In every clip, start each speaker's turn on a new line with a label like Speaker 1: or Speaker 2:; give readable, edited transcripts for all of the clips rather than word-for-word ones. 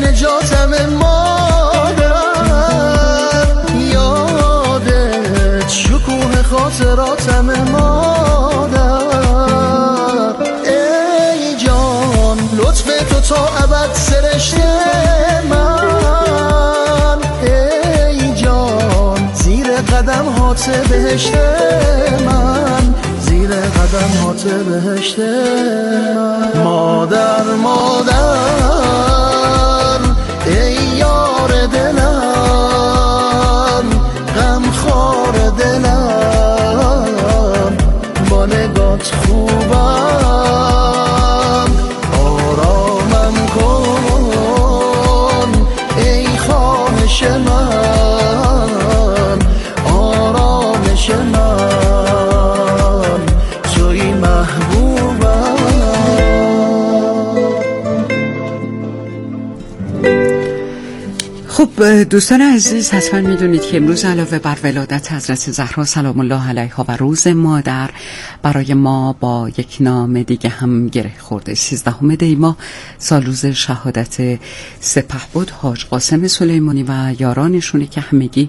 Speaker 1: نجاتم مادر، یادت شکوه خاطراتم مادر. ای جان لطف تو تا ابد سرشته من، ای جان زیر قدم هات بهشت من، زیر قدم هات بهشت من. مادر مادر ای یار دلم، غمخوار دلم، با نگات خوبم، آرامم کن ای خواهش من، آرامش من توی محبوبم.
Speaker 2: خب دوستان عزیز، حتما میدونید که امروز علاوه بر ولادت حضرت زهرا سلام الله علیها و روز مادر، برای ما با یک نام دیگه هم گره خورده. 13 دی ماه سالروز شهادت سپهبد حاج قاسم سلیمانی و یارانشونه که همگی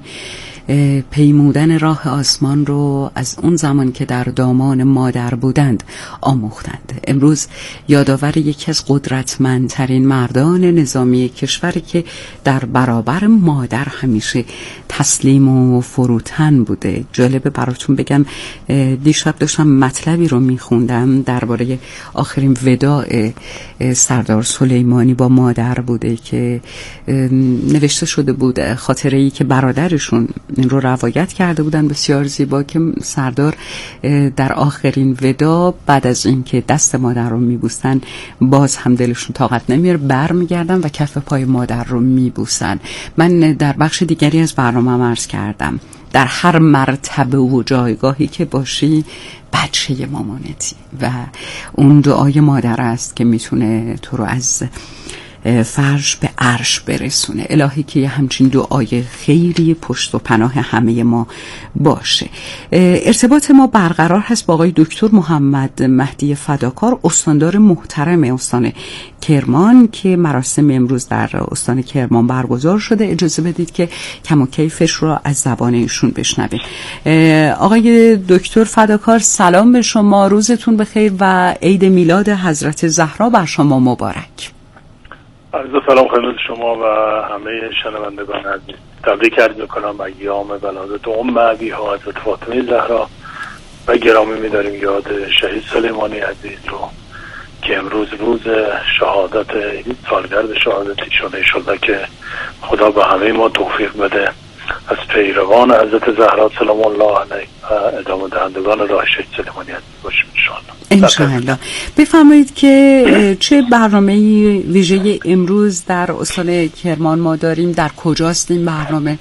Speaker 2: پیمودن راه آسمان رو از اون زمان که در دامان مادر بودند آموختند. امروز یادآور یکی از قدرتمندترین مردان نظامی کشوری که در برابر مادر همیشه تسلیم و فروتن بوده. جالبه براتون بگم، دیشب داشتم مطلبی رو میخوندم درباره آخرین وداع سردار سلیمانی با مادر بوده که نوشته شده بود خاطره‌ای که برادرشون این رو روایت کرده بودن بسیار زیبا، که سردار در آخرین ودا بعد از اینکه دست مادر رو میبوسن باز هم دلشون طاقت نمیاره، برمیگردن و کف پای مادر رو میبوسن. من در بخش دیگری از برنامه عرض کردم در هر مرتبه و جایگاهی که باشی بچه مامانتی و اون دعای مادر است که میتونه تو رو از فرش به عرش برسونه. الهی که همچین دعای خیری پشت و پناه همه ما باشه. ارتباط ما برقرار هست با آقای دکتر محمد مهدی فداکار، استاندار محترم استان کرمان که مراسم امروز در استان کرمان برگزار شده. اجازه بدید که کم و کیفش رو از زبان ایشون بشنویم. آقای دکتر فداکار سلام به شما، روزتون بخیر و عید میلاد حضرت زهرا بر شما مبارک.
Speaker 3: عرض سلام خدمت شما و همه شنوندگان عزیز. تبریک عرض می‌کنم ایام ولادت ام ابیها حضرت فاطمه زهرا و گرامی می‌داریم یاد شهید سلیمانی عزیز رو که امروز روز شهادت، سالگرد شهادتشون. ان شاءالله که خدا به همه ما توفیق بده از پیروان حضرت زهرا سلام الله علیها و ادامه دهندگان راه شهید سلیمانی عزیز باشیم ان
Speaker 2: شاءالله. بفرمایید که چه برنامه‌ای ویژه امروز در استان کرمان ما داریم؟ در کجاست این برنامه؟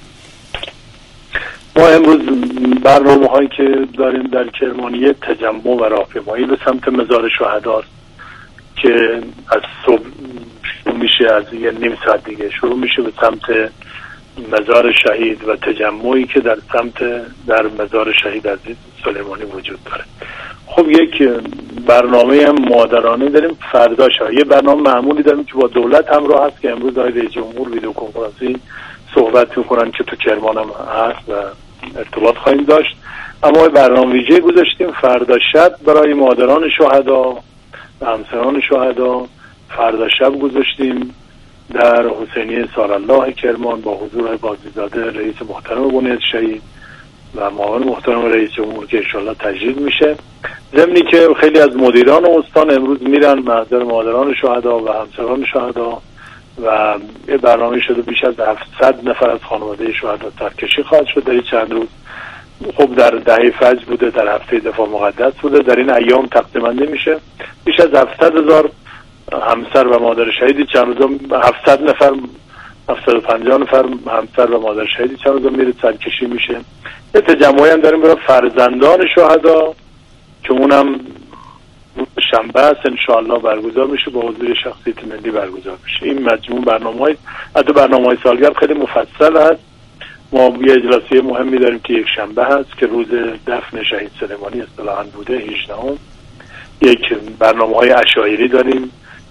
Speaker 3: ما امروز برنامه‌هایی که داریم در کرمانی تجمع و راهپیمایی به سمت مزار شهدا که از صبح شروع میشه، از یه نیم ساعت دیگه شروع میشه به سمت مزار شهید و تجمعی که در مزار شهید عزیز سلیمانی وجود داره. خب یک برنامه هم مادرانه داریم فردا شب. یه برنامه معمولی داریم که با دولت همراه هست که امروز آقای رئیس جمهور ویدیو کنفرانسی صحبت میکنن که تو کرمان هم هست و ارتباط خواهیم داشت. اما برنامه ویژه گذاشتیم فردا شب برای مادران شهدا و همسران شهدا. فردا شب گذاشتیم در حسینیه سالالله کرمان با حضور بازیزاده رئیس محترم بنیاد شهید و معاون محترم رئیس جمهور که انشالله تجدید میشه. ضمنی که خیلی از مدیران استان امروز میرن محضر مادران شهدا و همسران شهدا و یه برنامه شده بیش از 700 نفر از خانواده شهدا سرکشی خواهد شد در این چند روز. خب در دهه فجر بوده، در هفته دفاع مقدس بوده، در این ایام تقسیمنده میشه. بیش از 700,000 همسر و مادر شهید چند روزا، 700 نفر 750 نفر همسر و مادر شهید چند روزا میره سرکشی میشه. یه تجمعی هم داریم برای فرزندان شهدا که اونم شنبه است انشاءالله برگزار میشه، با حضور شخصیت ملی برگزار میشه. این مجموع برنامه‌های حتی برنامه‌های سالگرد خیلی مفصل هست. ما یه اجلاسی مهمی داریم که یک شنبه هست که روز دفن شهید سلیمانی اصطلاحاً بوده 18ام. یک برنامه‌های عشایری داریم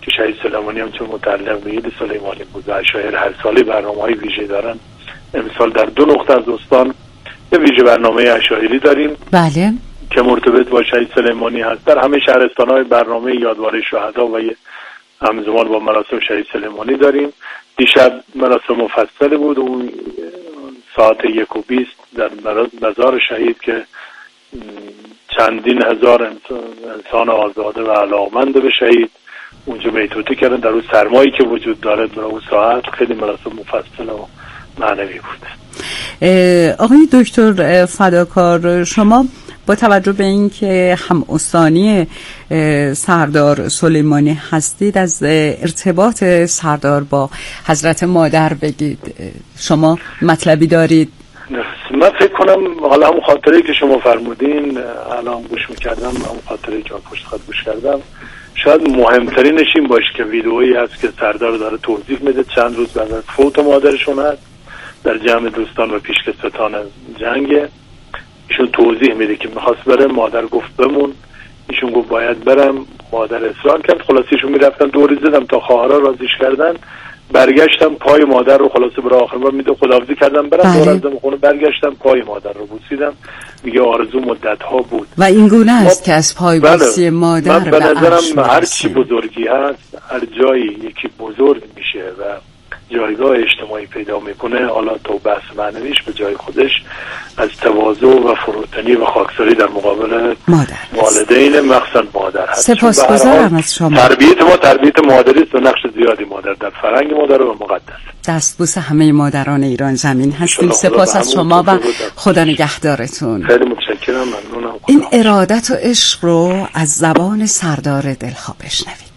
Speaker 3: که شهید سلیمانی هم چون متعلق به عید سلیمانی بود و عشایر هر ساله برنامه‌های ویژه دارن، امسال در 2 نقطه از استان یه ویژه برنامه عشایری داریم
Speaker 2: بله
Speaker 3: که مرتبط با شهید سلیمانی هست. در همه شهرستان‌های برنامه یادواره شهدا و همزمان با مراسم شهید سلیمانی داریم. دیشب مراسم مفصل بود، اون ساعت 1:20 در مزار شهید که چندین هزار انسان آزاده و علاقمند به شهید اونجا بیتوته کردن در اون سرمایی که وجود داره. در اون ساعت خیلی مراسم مفصل و معنوی بود.
Speaker 2: آقای دکتر فداکار، شما با توجه به اینکه هم استانی سردار سلیمانی هستید، از ارتباط سردار با حضرت مادر بگید. شما مطلبی دارید؟
Speaker 3: من فکر کنم حالا همون خاطره که شما فرمودین الان گوش میکردم، همون خاطره که پشت خط گوش کردم، شاید مهمترینش این باشه که ویدئویی هست که سردار داره توضیح میده چند روز بعد از فوت مادرشون هست در جمع دوستان و پیشکسوتان جنگ. ایشون توضیح میده که میخواست بره، مادر گفت بمون، ایشون گفت باید برم، مادر اصرار کرد. خلاصه ایشون میرفتن دوری زدم تا خواهرها راضیش کردن، برگشتم پای مادر رو خلاصه برای آخر بار میده خداحافظی کردم برم. دور از خونه برگشتم پای مادر رو بوسیدم. میگه آرزو مدت ها بود
Speaker 2: و این گونه است که از پای بوسی مادر
Speaker 3: به نظرم هر چی بزرگی هست، هر جایی یکی بزرگ میشه و جایگاه اجتماعی پیدا میکنه، حالا تو بحث معنویش به جای خودش، از تواضع و فروتنی و خاکساری در مقابل
Speaker 2: مادر
Speaker 3: والدین مخصوصا مادر هست.
Speaker 2: سپاسگزارم از شما.
Speaker 3: تربیت مادری است و نقش زیادی مادر در فرهنگ مادر و مقدس.
Speaker 2: دستبوس همه مادران ایران زمین هستیم. سپاس از شما و خدا نگهدارتون.
Speaker 3: خیلی متشکرم، ممنونم.
Speaker 2: این ارادت و عشق رو از زبان سردار دلخواه بشنوید.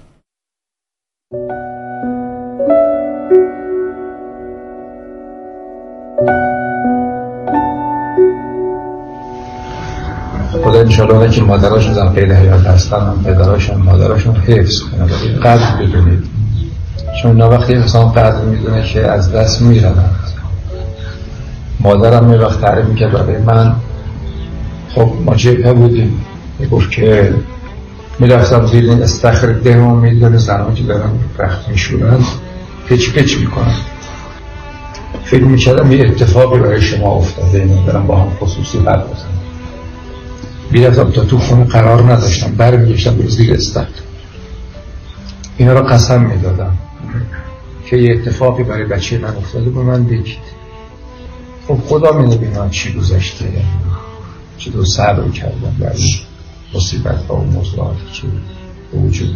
Speaker 4: خدا انشاءالله که مادراشون زن پیدا حیات هستن هم پدراشون مادراشون حفظ کنه. قدر بدونید، چون وقتی انسان قدر میدونه که از دست میرن. مادرم یه وقت تعریف میکرد برای من، خب ما جبهه بودیم، میگفت که میرفتم زیر این استخر ده و میدونه زنها که دارن رخت میشورن پچ میکنن. فکر میکردم یه اتفاقی برای شما افتاده، اینا دارم با هم خصوصی حرف بزنم. میرفتم تا تو خونه قرار نداشتم، برمیگشتم به زیر استخر. اینا رو قسم میدادم که یه اتفاقی برای بچه من افتاده به من بگید. خب خدا می‌دونه چی گذشته، چطور صبر کردم برای مصیبت ها و موضوعاتی که به وجود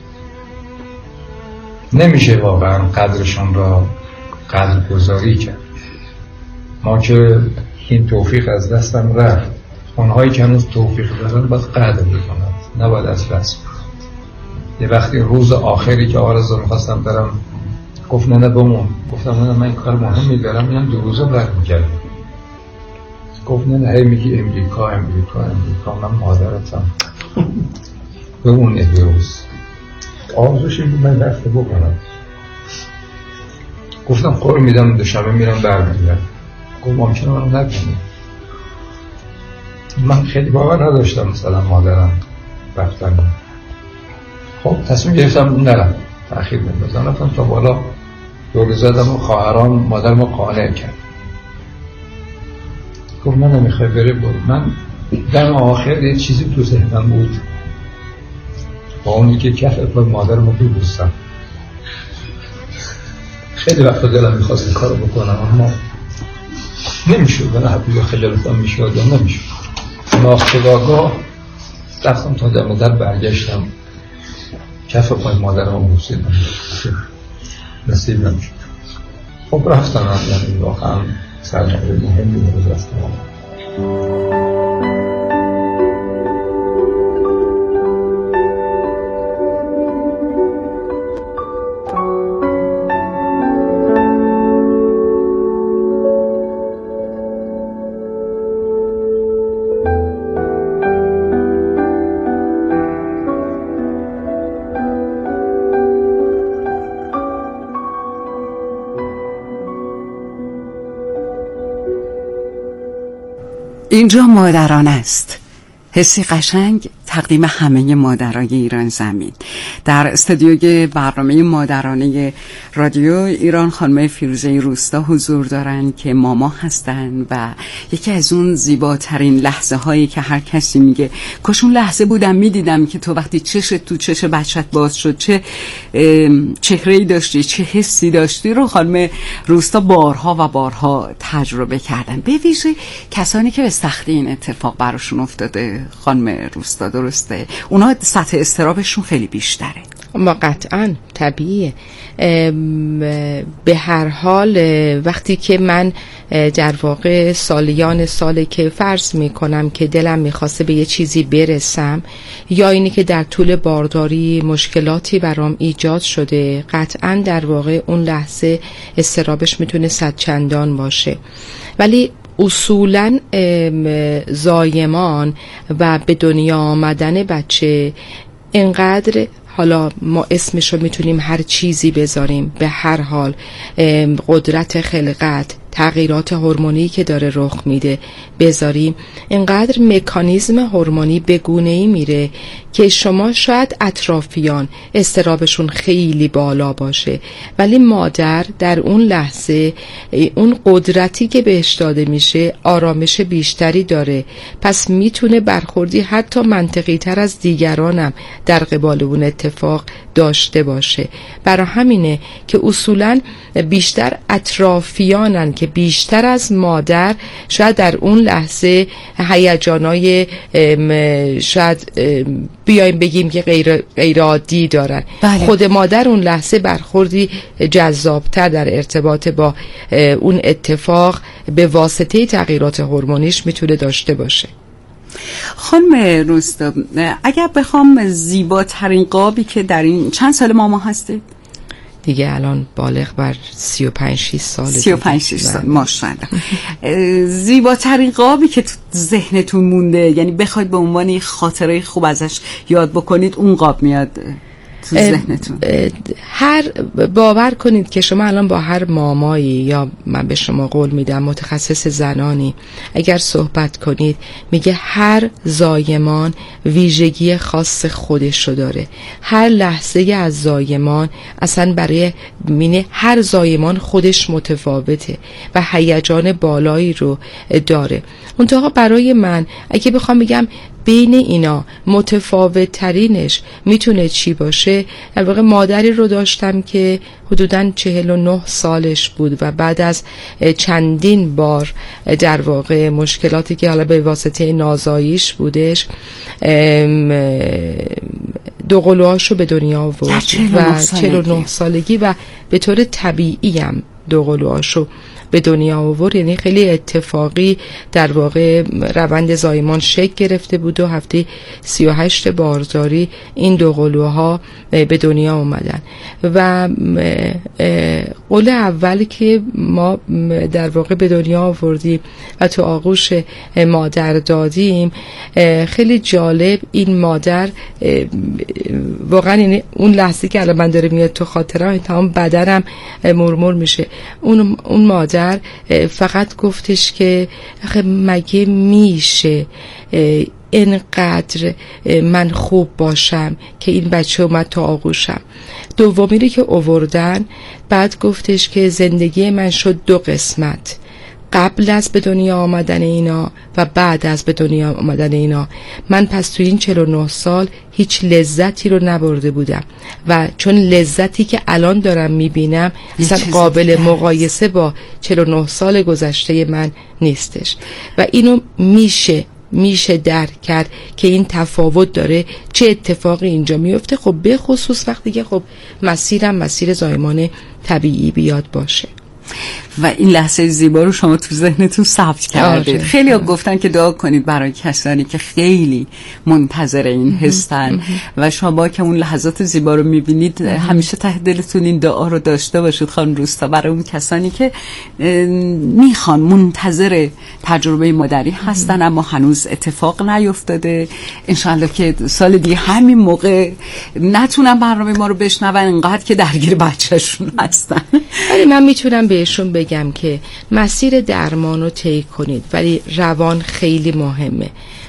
Speaker 4: نمیشه واقعا قدرشون را قدر گذاری کرد. ما که این توفیق از دستم رفت، اونهایی که هنوز توفیق دارن باید قدر بکنند، نباید از دست بدن. یه وقتی روز آخری که آرزو میخواستم برم، گفت نه بمون. گفتم نه من این کار مهمی دارم، میام 2 روزه برمیگردم. گفت نه هی میگی امریکا من مادرتم. بمون 2 روز. آرزوش این من دست بکنم. گفتم قول میدم 2 شبه میرم برمیگردم. گفت ممکنه منو نکنی. من خیلی باور نداشتم مثلا مادرم رفتن. خب تصمیم گرفتم نرم، تأخیر بندازم. رفتم تا بالا دور زدم و خواهران مادرمو قانع کرد. گفت من نمیخوای بره برو. من در آخر یه چیزی تو ذهنم بود، با اونی که کف پای مادرمو ببوسم. خیلی وقتا دلم میخواست این کارو بکنم اما نمیشد. من حتی خجالتم میشد یا نمیشد. ناخودآگاه رفتم تا دم در برگشتم، کف پای مادرم بوسیدم. نصیب نمیشد. خب رفتم، یعنی واقعا سرمایه مهمی رو دستم.
Speaker 2: اینجا مادران است، حسی قشنگ تقدیم همه مادرای ایران زمین. در استودیوی برنامه مادرانه رادیو ایران خانم فیروزه روستا حضور دارن که ماما هستن و یکی از اون زیباترین لحظه هایی که هر کسی میگه کاش اون لحظه بودم میدیدم که تو وقتی چشت تو چش بچت باز شد چه چهره‌ای داشتی، چه حسی داشتی رو خانم روستا بارها و بارها تجربه کردن. به ویژه کسانی که به سختی این اتفاق براشون افتاده خانم روستا، درسته؟ اونا سطح اضطرابشون خیلی بیشتره.
Speaker 5: ما قطعا طبیعیه. به هر حال وقتی که من در واقع سالیان ساله که فرض میکنم که دلم میخواسته به یه چیزی برسم یا اینی که در طول بارداری مشکلاتی برام ایجاد شده، قطعا در واقع اون لحظه اضطرابش میتونه صدچندان باشه. ولی اصولاً زایمان و به دنیا آمدن بچه اینقدر، حالا ما اسمشو میتونیم هر چیزی بذاریم، به هر حال قدرت خلقت، تغییرات هورمونی که داره رخ میده بذاریم، اینقدر مکانیزم هورمونی به گونه‌ای میره که شما شاید اطرافیان اضطرابشون خیلی بالا باشه ولی مادر در اون لحظه اون قدرتی که بهش داده میشه آرامش بیشتری داره، پس میتونه برخوردی حتی منطقی تر از دیگرانم در قبال اون اتفاق داشته باشه. برای همینه که اصولاً بیشتر اطرافیانن که بیشتر از مادر شاید در اون لحظه هیجانای شاید بیایم بگیم که غیر عادی دارن.
Speaker 2: بله.
Speaker 5: خود مادر اون لحظه برخوردی جذابتر در ارتباط با اون اتفاق به واسطه تغییرات هورمونیش میتونه داشته باشه.
Speaker 2: خانم روستا، اگر بخوام زیباترین قابی که در این چند سال ماما هستید؟
Speaker 5: دیگه الان بالغ بر 35-6 سال.
Speaker 2: 35-6 سال، ماشاءالله. زیباترین قابی که تو ذهنتون مونده، یعنی بخواید به عنوان خاطره خوب ازش یاد بکنید، اون قاب میاد تو ذهنتون؟
Speaker 5: باور کنید که شما الان با هر مامایی یا من به شما قول میدم متخصص زنانی اگر صحبت کنید، میگه هر زایمان ویژگی خاص خودشو داره. هر لحظه از زایمان اصلا برای هر زایمان خودش متفاوته و هیجان بالایی رو داره. منتها برای من اگه بخوام بگم بین اینا متفاوت ترینش میتونه چی باشه، در واقع مادری رو داشتم که حدوداً 49 سالش بود و بعد از چندین بار در واقع مشکلاتی که حالا به واسطه نازاییش بودش دو قلوهاشو به دنیا آورد و 49 سالگی و به طور طبیعی هم دو قلوهاشو به دنیا آورد. یعنی خیلی اتفاقی در واقع روند زایمان شکل گرفته بود و هفته 38 بارداری این دو قلوها به دنیا اومدن و قله اولی که ما در واقع به دنیا آوردیم و تو آغوش مادر دادیم، خیلی جالب این مادر واقعا اون لحظه که الان من داره میاد تو خاطرم تمام بدنم مرمور میشه. اون مادر فقط گفتش که مگه میشه اینقدر من خوب باشم که این بچه اومد تو آغوشم. دومی رو که آوردن بعد گفتش که زندگی من شد 2 قسمت، قبل از به دنیا آمدن اینا و بعد از به دنیا آمدن اینا. من پس تو این 49 سال هیچ لذتی رو نبرده بودم و چون لذتی که الان دارم میبینم اصلا قابل مقایسه با 49 سال گذشته من نیستش و اینو میشه درک کرد که این تفاوت داره، چه اتفاقی اینجا میفته. خب به خصوص وقتی که خب مسیر زایمان طبیعی بیاد باشه
Speaker 2: و این لحظه زیبا رو شما تو ذهنتون ثبت کردید. خیلی ها گفتن که دعا کنید برای کسانی که خیلی منتظر این هستن و شما که اون لحظات زیبا رو میبینید همیشه ته دلتون این دعا رو داشته باشید خانم روستا، برای اون کسانی که میخوان منتظر تجربه مادری هستن اما هنوز اتفاق نیفتاده. انشالله که سال دیگه همین موقع نتونن برنامه ما رو بشنون انقدر که درگیر بچه‌شون هستن.
Speaker 5: ولی من میتونم بهشون بگم که مسیر درمان رو طی کنید ولی روان خیلی مهمه.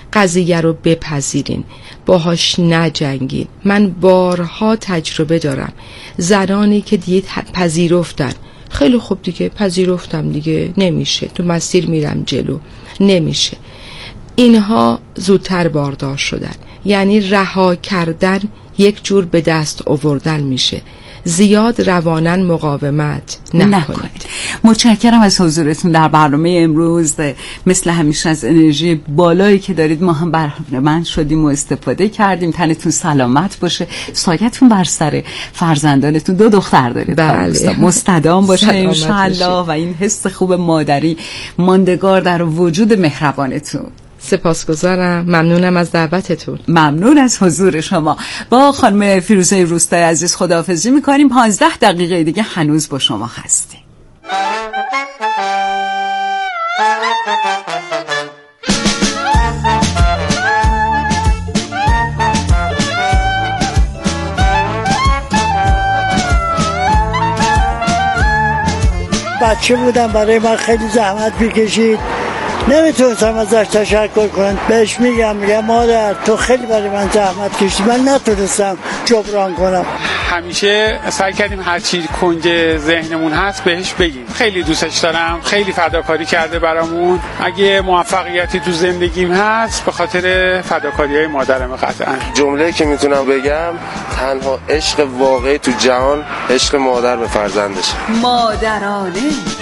Speaker 5: قضیه رو بپذیرین، باهاش نجنگین. من بارها تجربه دارم، زنانی که دیگه پذیرفتن، خیلی خوب دیگه پذیرفتم دیگه، نمیشه، تو مسیر میرم جلو، نمیشه. اینها زودتر باردار شدن، یعنی رها کردن یک جور به دست آوردن میشه. زیاد رواناً مقاومت نکنید.
Speaker 2: متشکرم از حضورتون در برنامه امروز. مثل همیشه از انرژی بالایی که دارید ما هم بهره‌مند شدیم و استفاده کردیم. تنتون سلامت باشه، سایتون بر سر فرزندانتون. 2 دختر دارید.
Speaker 5: بله.
Speaker 2: مستدام باشه انشالله و این حس خوب مادری ماندگار در وجود مهربانتون.
Speaker 5: سپاسگزارم، ممنونم از دعوتتون.
Speaker 2: ممنون از حضور شما. با خانم فیروزه روستایی عزیز خداحافظی میکنیم. 15 دقیقه دیگه هنوز با شما هستیم.
Speaker 6: بچه بودم، برای من خیلی زحمت میکشید، نمیتونستم ازش تشکر کنم. بهش میگم مادر تو خیلی برای من زحمت کشیدی، من نتونستم جبران کنم.
Speaker 7: همیشه سعی کردیم هر چی کنج ذهنمون هست بهش بگیم. خیلی دوستش دارم، خیلی فداکاری کرده برامون. اگه موفقیتی تو زندگیم هست به خاطر فداکاری‌های مادرم قطعا.
Speaker 8: جمله که میتونم بگم تنها عشق واقعی تو جهان عشق مادر به فرزندشه.
Speaker 2: مادرانه.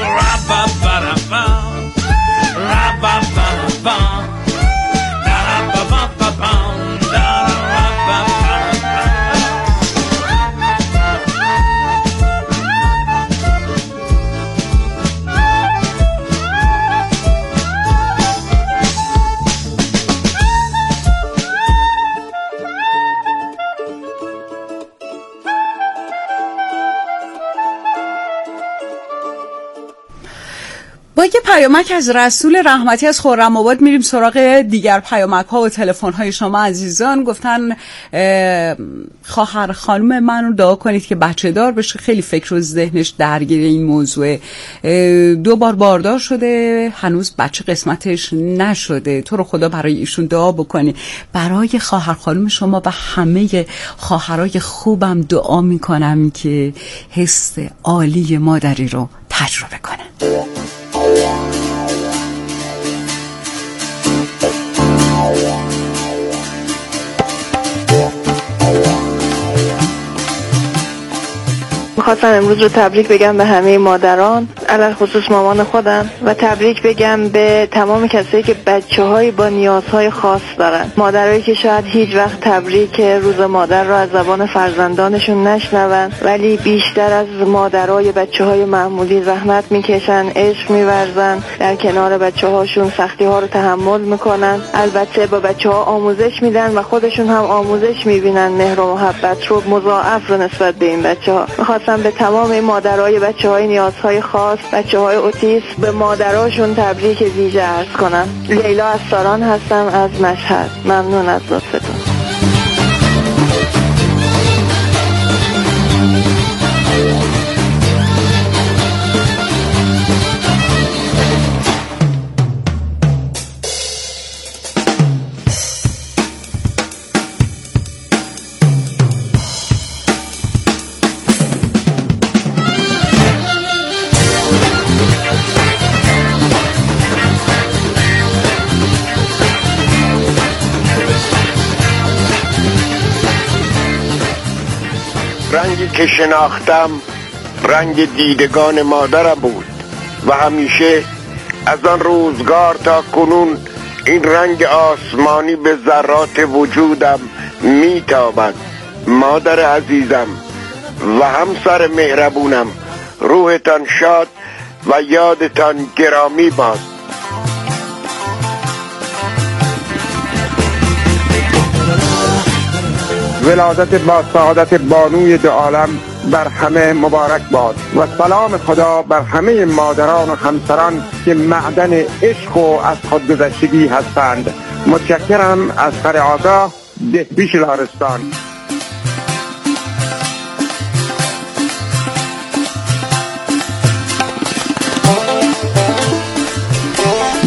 Speaker 2: با یه پیامک از رسول رحمتی از خرم‌آباد میریم سراغ دیگر پیامک ها و تلفن های شما عزیزان. گفتن خواهر خانم من رو دعا کنید که بچه دار بشه، خیلی فکر و ذهنش درگیر این موضوع. 2 بار باردار شده، هنوز بچه قسمتش نشده. تو رو خدا برای ایشون دعا بکنی. برای خواهر خانم شما و همه خواهرای خوبم دعا میکنم که حس عالی مادری رو تجربه کنن.
Speaker 9: میخواستم امروز رو تبریک بگم به همه مادران، علل خصوص مامان خودم، و تبریک بگم به تمام کسایی که بچه‌های با نیازهای خاص دارن. مادرایی که شاید هیچ وقت تبریک روز مادر رو از زبان فرزندانشون نشنون، ولی بیشتر از مادرای بچه‌های معمولی زحمت میکشن، عشق میورزن، در کنار بچه‌هاشون سختی‌ها رو تحمل میکنن. البته با بچه‌ها آموزش میدن و خودشون هم آموزش میبینن مهر و محبت رو مضاعف رو نسبت به این بچه‌ها. میخواستم به تمام این مادرای بچه‌های نیازهای خاص، بچه‌های اوتیسم، به مادراشون تبریک ویژه عرض کنم. لیلا از ساران هستم از مشهد. ممنون از لطفتون.
Speaker 10: رنگی که شناختم رنگ دیدگان مادرم بود و همیشه از آن روزگار تا کنون این رنگ آسمانی به ذرات وجودم میتابد. مادر عزیزم و همسر مهربونم، روحتان شاد و یادتان گرامی باد.
Speaker 11: ولادت با سعادت بانوی دو عالم بر همه مبارک باد و سلام خدا بر همه مادران و همسران که معدن عشق و از خودگذشتگی هستند. متشکرم. از خر آگاه دهبیش لارستان.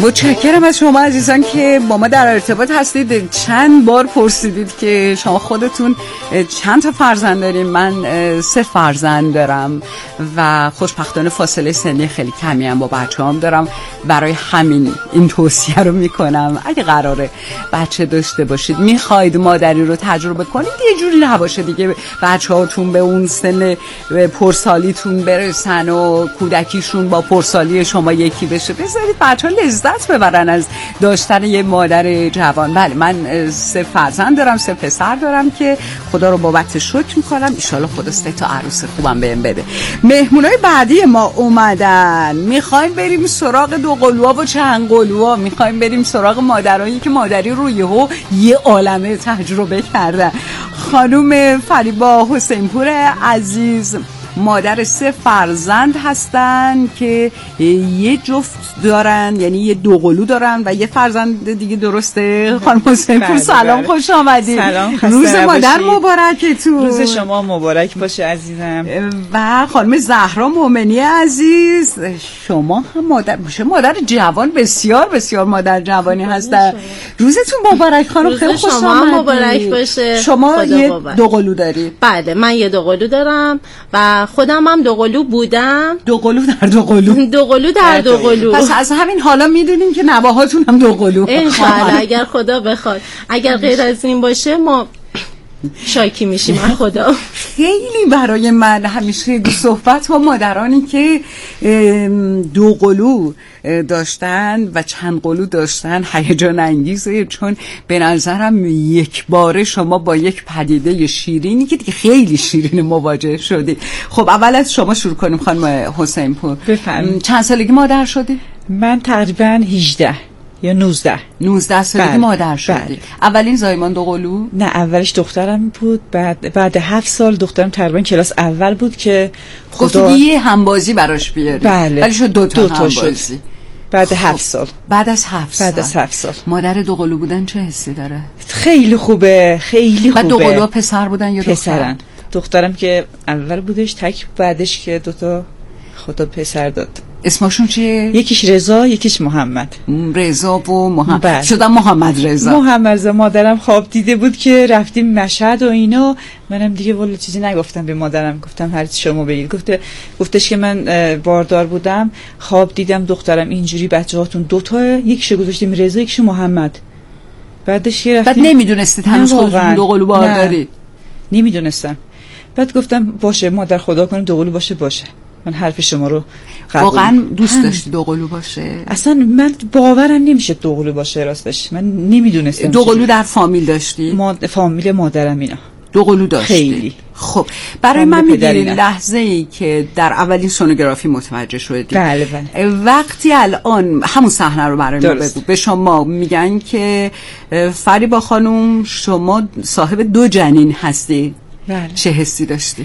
Speaker 2: متشکرم از شما عزیزان که با ما در ارتباط هستید. چند بار پرسیدید که شما خودتون چند تا فرزند دارین. من 3 فرزند دارم و خوشبختانه فاصله سنی خیلی کمی هم با بچه‌هام دارم. برای همین این توصیه رو میکنم اگه قراره بچه داشته باشید، میخواید مادری رو تجربه کنید، یه جوری نباشه دیگه بچه‌هاتون به اون سن پرسالیتون برسن و کودکیشون با پرسالی شما یکی بشه. بذارید بچه‌ها لذت ببرن از داشتن یه مادر جوان. بله من 3 فرزند دارم، 3 پسر دارم که خدا رو بابت شکر میکنم. ان شاءالله خدا 3 تا عروس خوبم بهم بده. مهمونای بعدی ما اومدن. میخوایم بریم سراغ دوقلوها و چندقلوها، میخوایم بریم سراغ مادرایی که مادری رو یه عالمه تجربه کردن. خانم فریبا حسینپور عزیز مادر 3 فرزند هستن که یه جفت دارن، یعنی یه دوقلو دارن و یه فرزند دیگه. درسته خانم حسینپور؟ سلام، خوش آمدید.
Speaker 12: سلام،
Speaker 2: روز مادر مبارکتون.
Speaker 12: روز شما مبارک باشه عزیزم. و
Speaker 2: خانم زهرا مومنی عزیز، شما هم مادر جوان، بسیار بسیار مادر جوانی هستن. روزتون مبارک خانم، خیلی خوش آمدید.
Speaker 13: شما مبارک باشه.
Speaker 2: شما یه دوقلو دارید؟
Speaker 13: بله من یه دوقلو دارم و خودم هم دوقلو بودم.
Speaker 2: دوقلو در دوقلو.
Speaker 13: دوقلو در دوقلو.
Speaker 2: پس از همین حالا میدونیم که نواهاتون هم دوقلو.
Speaker 13: انشالله اگر خدا بخواد. اگر غیر از این باشه ما شاکی میشیم از خدا.
Speaker 2: خیلی برای من همیشه صحبت با مادرانی که دوقلو داشتن و چند قلو داشتن هیجان انگیزه، چون به نظرم یک باره شما با یک پدیده شیرینی که دیگه خیلی شیرین مواجه شدی. خب اول از شما شروع کنیم خانم حسینپور.
Speaker 12: بفرمایید.
Speaker 2: چند سالگی مادر شدی؟
Speaker 12: من تقریبا 18 یا 19
Speaker 2: سالگی مادر شدی. اولین زایمان دوقلو؟
Speaker 12: نه، اولش دخترم بود. بعد 7 سال دخترم تقریبا کلاس اول بود که
Speaker 2: خدا یه همبازی براش بیاری.
Speaker 12: بله.
Speaker 2: ولی شد 2 تا همبازی.
Speaker 12: بعد 7 سال.
Speaker 2: بعد از 7 سال.
Speaker 12: بعد از 7 سال.
Speaker 2: مادر دوقلو بودن چه حسی داره؟
Speaker 12: خیلی خوبه، خیلی خوبه.
Speaker 2: بعد دوقلو پسر بودن یا
Speaker 12: پسرن؟ دخترم که اول بودش تک، بعدش که 2 تا خدا پسر داد.
Speaker 2: اسمشون چیه؟
Speaker 12: یکیش رضا، یکیش محمد.
Speaker 2: رضا و محمد. شدم محمد رضا.
Speaker 12: مادرم خواب دیده بود که رفتیم مشهد و اینا. منم دیگه والا چیزی نگفتم به مادرم، گفتم هر چی شما بگید. گفتش که من باردار بودم، خواب دیدم دخترم اینجوری، بچه‌هاتون 2 تا، یکیشو گذاشتیم رضا، یکیشو محمد. بعدش که رفتیم.
Speaker 2: بعد نمیدونستید هنوز خودتون دوقلو بارداری؟
Speaker 12: نمیدونستم. بعد گفتم باشه مادر، خدا کنه دوقلو باشه. من حرف شما رو قبول.
Speaker 2: واقعا دوست داشتی دوقلو باشه؟
Speaker 12: اصلا من باورم نمیشه دوقلو باشه. راستش من نمیدونستم.
Speaker 2: دوقلو در فامیل داشتی؟
Speaker 12: فامیل مادرم اینا
Speaker 2: دوقلو داشتی؟
Speaker 12: خیلی.
Speaker 2: خب برای من میگیری لحظه ای که در اولین سونوگرافی متوجه شدی.
Speaker 12: بله.
Speaker 2: وقتی الان همون صحنه رو برای ما بگو. به شما میگن که فریبا خانم شما صاحب 2 جنین هستی.
Speaker 12: بله.
Speaker 2: چه حسی داشتی؟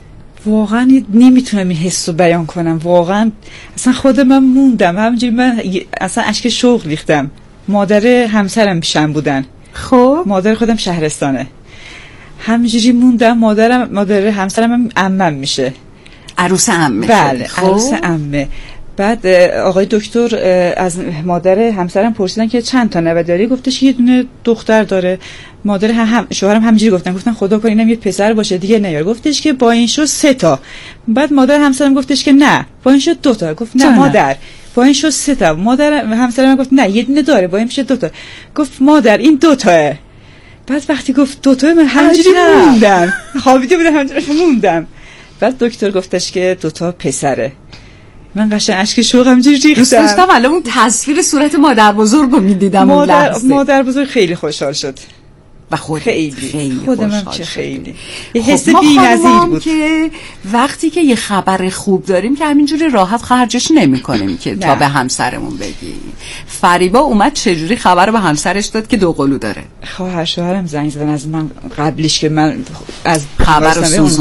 Speaker 12: واقعا نمیتونم این حس رو بیان کنم. واقعا اصلا خود من موندم همینجوری. من اصلا اشک شوق ریختم. مادر همسرم پیشم بودن.
Speaker 2: خب
Speaker 12: مادر خودم شهرستانه. همینجوری موندم. مادر همسرم هم عمم میشه.
Speaker 2: عروس عمه.
Speaker 12: بله عروس عمه. بعد آقای دکتر از مادر همسرم پرسیدن که چند تا نوه داری؟ گفتش یه دونه دختر داره. مادر شوهرم همینجوری گفتن خدا کنه اینم یه پسر باشه دیگه نیار. گفتش که با این شد 3 تا. بعد مادر همسرم گفتش که نه با این شد 2 تا. گفت نه مادر با این شد 3 تا. مادر همسرم گفت نه یه دونه داره با این میشه 2 تا. گفت مادر این 2 تاه. بعد وقتی گفت 2 تا من همینجوری موندم. خوابیده بودم همینجوری موندم. بعد دکتر گفتش که 2 تا پسره. من قشنگ اشک شوق همینجوری ریختم.
Speaker 2: دوست داشتم الان اون تصویر صورت مادر بزرگو میدیدم.
Speaker 12: مادر بزرگ خیلی خوشحال شد
Speaker 2: و
Speaker 12: خیلی خودم چه خیلی یه حس
Speaker 2: خب
Speaker 12: بی‌نظیر بود
Speaker 2: که وقتی که یه خبر خوب داریم که همینجوری راحت خرجش نمی‌کنیم که تا به همسرمون بگیم. فریبا اومد چجوری خبر به همسرش داد که دوقلو داره؟
Speaker 12: خواهر شوهرم زنگ زدن از من قبلش که من از
Speaker 2: خبر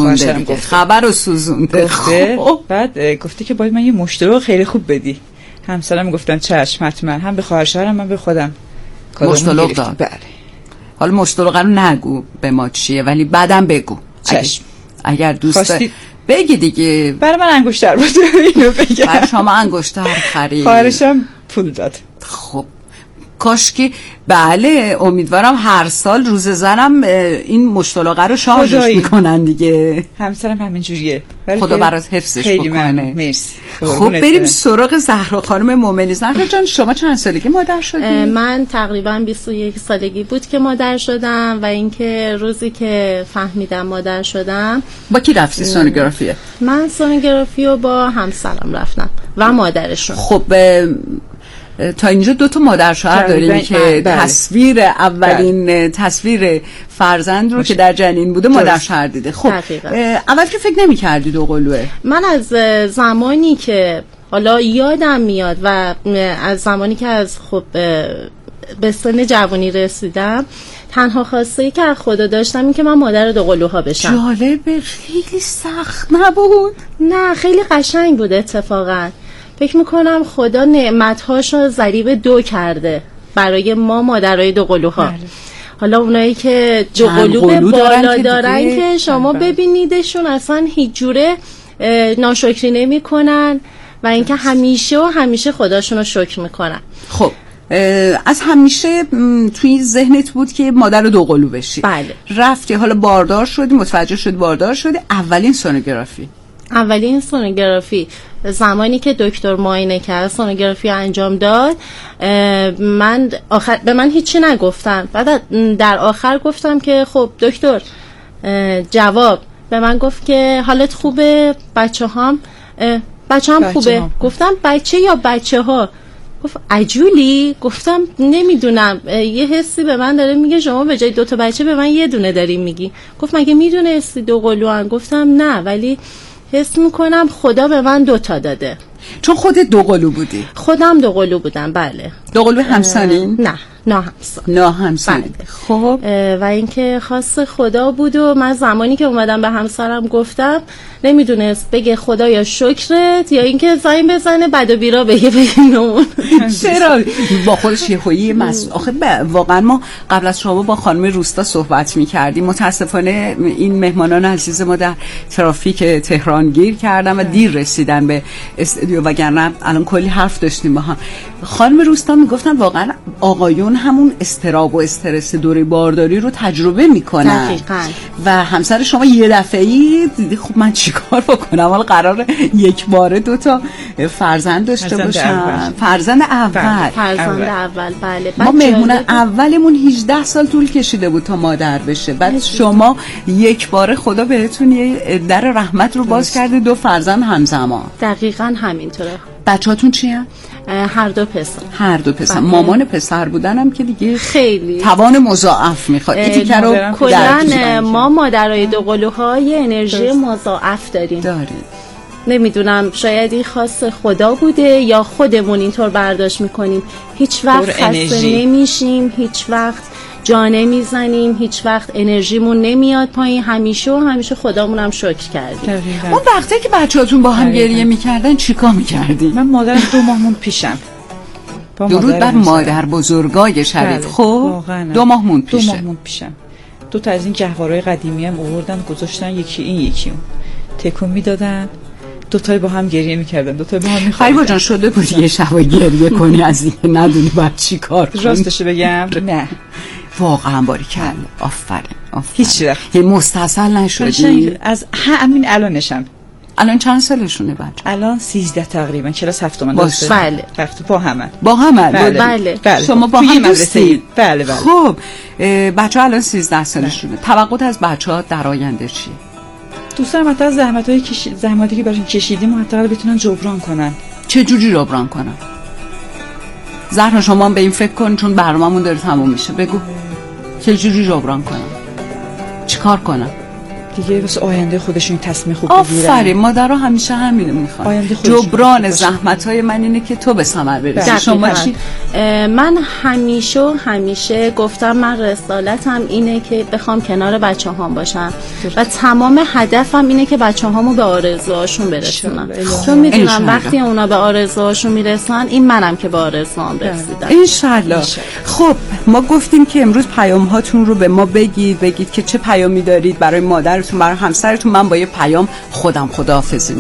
Speaker 2: رو سوزونده.
Speaker 12: بعد گفته که باید من یه مشتری خیلی خوب بدی. همسرم گفتن چشم حتما، هم به خواهر شوهرم من به خودم
Speaker 2: مشتلق داد.
Speaker 12: بله.
Speaker 2: حالا مشتلق رو نگو به ما چیه، ولی بعدم بگو اگر دوست بگی دیگه.
Speaker 12: برای من انگشتر بود اینو بگم.
Speaker 2: برای شما انگشتر خرید.
Speaker 12: خواهرشم پول داد.
Speaker 2: خب کاش که بله، امیدوارم هر سال روز زنم این مشتلقه رو شارژش میکنن دیگه.
Speaker 12: همسرم همین جوریه.
Speaker 2: خدا برات حفظش بکنه.
Speaker 12: مرسی.
Speaker 2: خب بریم سراغ زهرا خانم مومنی. زهرا جان شما چند سالگی مادر شدی؟
Speaker 13: من تقریبا 21 سالگی بود که مادر شدم و اینکه روزی که فهمیدم مادر شدم.
Speaker 2: با کی رفتی سونوگرافی؟
Speaker 13: من سونوگرافی رو با همسرم رفتم و مادرشون.
Speaker 2: خب تا اینجا 2 تا مادر شوهر داریم که تصویر اولین تصویر فرزند رو که در جنین بوده مادر شوهر دیده. خب اول که فکر نمی‌کردی دوقلوئه؟
Speaker 13: من از زمانی که حالا یادم میاد و از زمانی که از خب به سن جوانی رسیدم، تنها خواسته‌ای که از خدا داشتم این که من مادر دوقلوها بشم.
Speaker 2: جالبه، خیلی سخت نبود؟
Speaker 13: نه خیلی قشنگ بود اتفاقا. فکر میکنم خدا نعمت‌هاشو ضریب 2 کرده برای ما مادرای دوقلوها. حالا اونایی که دوقلو بالا دارن که شما ببینیدشون اصلا هیچ جوره ناشکری نمی‌کنن و اینکه همیشه و همیشه خداشون رو شکر میکنن.
Speaker 2: خب از همیشه توی ذهنت بود که مادر دوقلو بشی؟
Speaker 13: بله.
Speaker 2: رفتی حالا باردار شدی، متوجه شدی باردار شدی.
Speaker 13: اولین سونوگرافی زمانی که دکتر معاینه کرد، سونوگرافی انجام داد، من به من هیچی نگفتن. بعد در آخر گفتم که خب دکتر، جواب به من گفت که حالت خوبه؟ بچه هم خوبه؟ گفتم بچه یا بچه ها؟ گفت عجولی؟ گفتم نمیدونم، یه حسی به من داره میگه شما به جای 2 تا بچه به من 1 دونه داری میگی. گفت مگه میدونستی دوقلوان؟ گفتم نه، ولی حس میکنم خدا به من 2 تا داده.
Speaker 2: چون خودت دوقلو بودی؟
Speaker 13: خودم دوقلو بودم. بله.
Speaker 2: دوقلو همسنین؟
Speaker 13: نه ناهمسان.
Speaker 2: بله. خب
Speaker 13: و اینکه خاص خدا بود و من زمانی که اومدم به همسرم گفتم نمیدونست بگه خدا یا شکرت یا اینکه زنگ بزنه بد و بیرا بگه نمون.
Speaker 2: چرا با خودش یهویی آخه واقعا ما قبل از شما با خانم روستا صحبت می‌کردیم. متاسفانه این مهمانان عزیز ما در ترافیک تهران گیر کردن و دیر رسیدن به استودیو، وگرنه الان کلی حرف داشتیم با هم. خانم روستا میگفتن واقعا آقایون همون استراب و استرس دوره بارداری رو تجربه میکنن.
Speaker 13: دقیقاً.
Speaker 2: و همسر شما یه دفعه‌ای دیدی خب من چیکار بکنم، حالا قراره یک باره 2 تا فرزند داشته باشم. فرزند اول.
Speaker 13: بله.
Speaker 2: ما مهمون اولمون 18 سال طول کشیده بود تا مادر بشه. بعد شما یک باره خدا بهتون یه در رحمت رو باز کرده، 2 فرزند همزمان.
Speaker 13: دقیقاً همینطوره.
Speaker 2: بچه‌هاتون چیه؟
Speaker 13: هر دو پسر.
Speaker 2: مامان پسر بودنم که دیگه
Speaker 13: خیلی
Speaker 2: توان مضاعف میخواد.
Speaker 13: کلاً ما مادرای دوقلوها یه انرژی مضاعف داریم. نمیدونم شاید این خاص خدا بوده یا خودمون اینطور برداشت میکنیم. هیچ وقت خسته نمیشیم، هیچ وقت جا نمیزنیم، هیچ وقت انرژیمون نمیاد پایین. همیشه خدامون هم شکر کردیم.
Speaker 2: اون وقتی که بچه‌هاتون با هم گریه میکردن چیکار میکردی؟
Speaker 12: من مادرم 2 ماه موند پیشم.
Speaker 2: درود بر مادر بزرگای شریف. خب 2 ماه موند
Speaker 12: پیشم. 2 تا از این گهوارهای قدیمی هم آوردن گذاشتن، یکی این یکی اون، تکون میدادن، 2 تایی با هم گریه میکردن، 2 تایی با هم میخوردن.
Speaker 2: خیلی جان شده بود یه شب گریه کنی از اینکه ندونی باید چی کار کنی؟
Speaker 12: راستشو بگم نه
Speaker 2: واقعا باریکلا. آفرین.
Speaker 12: هیچ وقت
Speaker 2: یه مستصل نشدی؟
Speaker 12: از همین الانشم.
Speaker 2: الان چند سالشونه بچه؟
Speaker 12: الان 13 تقریبا، کلاس 7م.
Speaker 13: بله.
Speaker 12: با هم.
Speaker 13: بله.
Speaker 2: شما با هم
Speaker 12: مدرسه؟ بله.
Speaker 2: خب بچه ها الان 13 سالشونه. توقعت از بچه ها در آینده چیه؟
Speaker 12: دوست دارم حتی زحماتی که براشون کشیدیم حتی بتونن جبران کنن.
Speaker 2: چه جوری جبران کنن؟ زهرا شما هم به این فکر کن چون برنامه‌مون داره تموم میشه. بگو چه جوری جبران کنن؟ چیکار کنن؟
Speaker 12: دیگه واسه آینده خودشون تصمیم خوب بگیرن.
Speaker 2: آفرین. مادرها همیشه همینو میخوان. جبران زحمت‌های من اینه که تو به ثمر برسی. شما چی؟
Speaker 13: من همیشه گفتم من رسالتم اینه که بخوام کنار بچه‌هام باشم و تمام هدفم اینه که بچه‌هامو به آرزوهاشون برسونم. چون میدونم وقتی اونا به آرزوهاشون میرسن این منم که به آرزوام رسیدم.
Speaker 2: انشالله. خب ما گفتیم که امروز پیام هاتون رو به ما بگید که چه پیامی دارید برای مادرتون، برای همسرتون. من با یه پیام خداحافظی